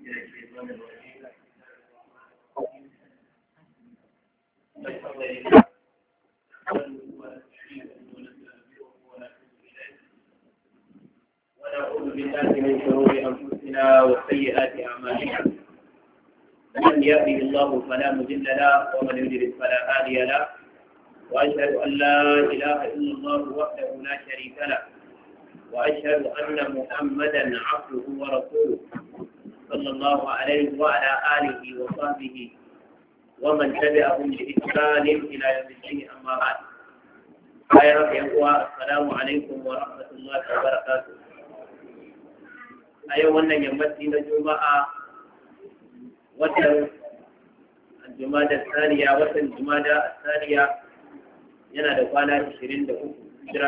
الشيطان الرجيم. الحمد لله ونعوذ بالله من شرور انفسنا وسيئات اعمالنا. من يهده الله فلا مضل له ومن يضلل فلا هادي له، واشهد ان لا اله الا الله وحده لا شريك له، واشهد ان محمدا عبده ورسوله صلى الله عليه وعلى اله وصحبه ومن تبعهم بإحسان إلى يوم الدين. أما بعد، السلام عليكم ورحمة الله وبركاته. أيوة أن يمتين الجمعة وتر الجمادة الثانية yana da kwana 23 hijira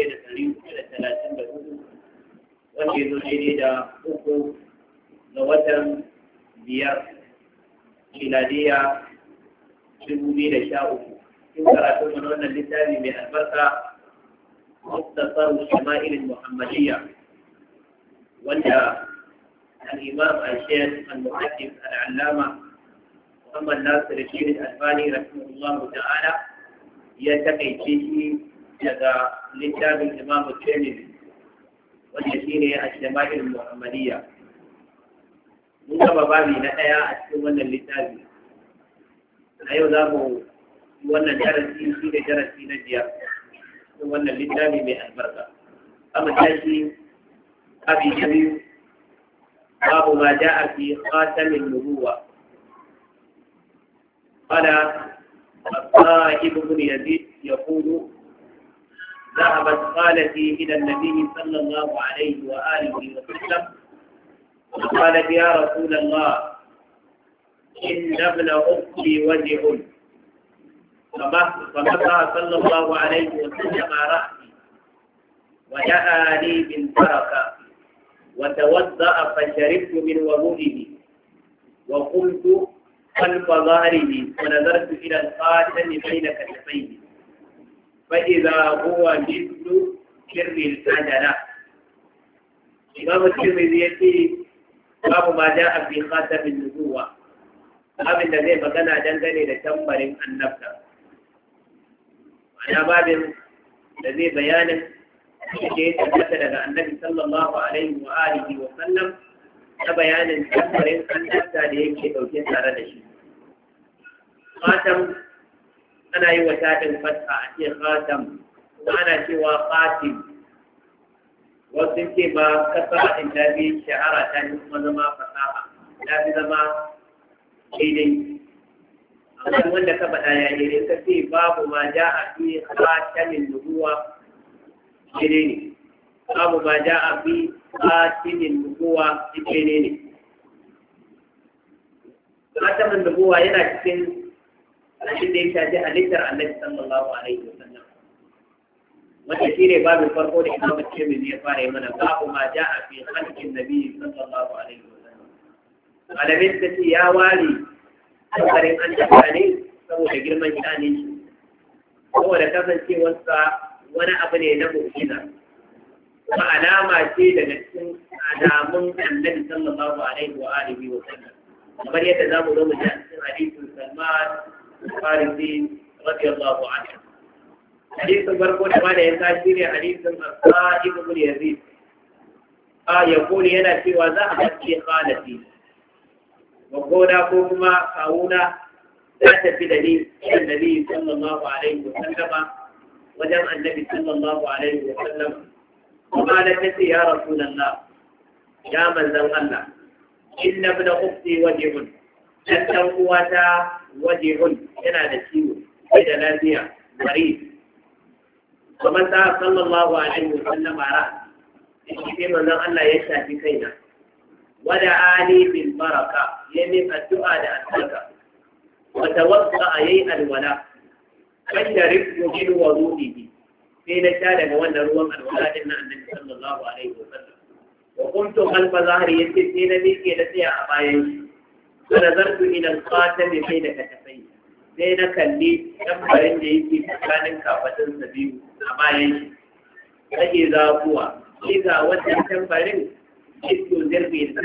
1334 wanda ya zo daidai da 3 ga watan 5 miladiya 2013. in karatun mana wannan littafi mai albarka muktasar shama'il muhammadiyya wanda al-imam al-shaykh al-muhaddith al-allama Muhammad Nasir al-Albani rahimahullahu ta'ala ya takaice shi daga littafin Imam Tirmidhi wanda shine al-shama'il muhammadiyya. mun gaba babi na ɗaya a cikin wannan littafi. a yau za mu wannan darasi shi da darasi na 5 cikin wannan littafi mai albarka. amma tashi abi na biyu, babu ma ja'a fi khatamin nubuwa. qala الصائب بن يزيد يقول ذهبت خالتي إلى النبي صلى الله عليه وآله وسلم وقالت يا رسول الله إن ابن أختي وجه، فمسح صلى الله عليه وسلم رأسي ودعا لي بالبركة وتوضأ فشربت من وضوئه وقمت خلف ظهره ونظرت إلى الخاتم بين كتفيه فإذا هو مثل شر الأجلة. إمام الترمذي يقول babu ma ja'a fi khatamin nubuwa, abin da zai magana dangane da tambarin annabta. Ana babin da zai bayanin da ya tabbata daga annabi sallallahu alaihi wa alihi wa sallam na bayanin tambarin annabta da yake dauke tare da shi. Khatam ana yi wa tadin fatha a ce khatam, kuma ana cewa khatim. wasu ce ba kasa in ta fi shahara ta fi kuma zama fasaha, ta fi zama daidai. amma wanda ka faɗa ya daidai ka ce babu ma ja a fi khatamin nubuwa daidai ne, babu ma ja a fi khatamin nubuwa daidai ne. khatamin nubuwa yana cikin abin da ya shafi halittar annabi sallallahu alaihi wasallam, wanda shi ne babin farko da Imam Tirmidhi ya fara yi mana, babu ma ja'a fi khalqin nabi sallallahu alaihi wasallam. Malamin ta ce ya ware tsarin an dafa ne saboda girman shani shi, saboda kasancewarsa wani abu ne na mu'jiza, kuma alama ce daga cikin alamun annabi sallallahu alaihi wa alihi wa sallam, kamar yadda zamu zo mu ji a cikin hadisin Salman al-Farisi radiyallahu anhu. hadisin farko da mana ya tashi ne hadisin Sa'ib ibn Yazid ya kone yana cewa za a bace khalati magona ko kuma kawuna za ta fi da ni idan nabi sallallahu alaihi wa sallama wajen annabi sallallahu alaihi wa sallam, kuma da tace ya rasulullah ya manzon Allah inna ibn ukhti wajibun, dan uwata wajibun yana da ciwo sai da lafiya mari. kamar ta sallallahu alaihi wa sallam ara shi manzon Allah ya shafi kaina, wada ali bil baraka yayin addu'a da albarka, wa tawassa ayi alwala kan da rifu bil wudu'i sai na sha daga wannan ruwan alwala din na annabi sallallahu alaihi wa sallam. wa kuntu khalfa zahri yace sai na miƙe da tsaya a bayan shi, wa nazartu ila al-khatam bayna katafai, sai na kalli tambarin da yake tsakanin kafadunsa biyu a bayan shi. Sai za kuwa, sai ga wannan tambarin, isko zirbi